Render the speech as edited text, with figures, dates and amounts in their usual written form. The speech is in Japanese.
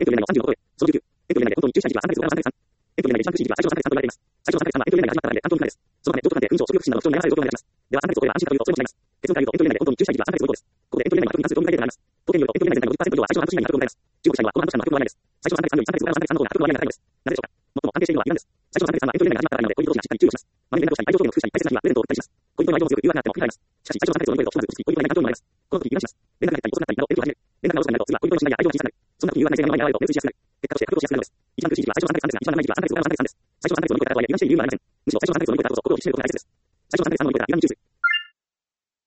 エントリー内の30のことで、その19、エントリー内で本当に注意した日時は3ヶ月後から3ヶ月間。エントリー内でちゃんと時期は最長3ヶ月間と言われています。最長3ヶ月間はエントリー内で始まったからで、担当不可能です。そのため、上等官で運送、食料不審など不調に悩まされる状況になります。では3ヶ月を超えれば安心かというと、それも違います。結論から言うと、エントリー内で本当に注意した日時は3ヶ月後です。ここでエントリー内の悪意に関する論文が出てまいります。統計によると、エントリー内全体の50%以上は最長半年以内に悪意があります。中国社員はこの半年間の悪意の割合です。最長3ヶ月間より3ヶ月後から3ヶ月間の方が悪意の割合が高いのです。なぜでしょうか。最も安定しているのはイランです。最長3ヶ月間はエントリー内が始まったからなので、恋人同士がしっかり注意をします。周りの連絡をしたり、愛情表現の複写に大切な日はプレゼントを送ったりします。恋人の愛情も強く誘惑があっても振り払います。しかし、最長3ヶ月を乗り越えると、ひとまず嘘つき、恋人がいない環境になります。この時、油断します。連絡が減ったり遅くなったりなど、エントリーを始める。連絡が遅くなると、次は恋人の信頼や愛情が小さくなる。そんな時に誘惑ない性が目の前に現れると、目移りしやすくなる。結果として格闘しやすくなるのです。一番苦しい時期は最長3ヶ月間ですが、一番長い時期は3ヶ月後から3ヶ月間です。最長3ヶ月を乗り越えたとはいえ、油断している理由はありません。むしろ最長3ヶ月を乗り越えた後こそ、行動を実施することが大切です。最長3ヶ月間乗り越えたら油断に注意する。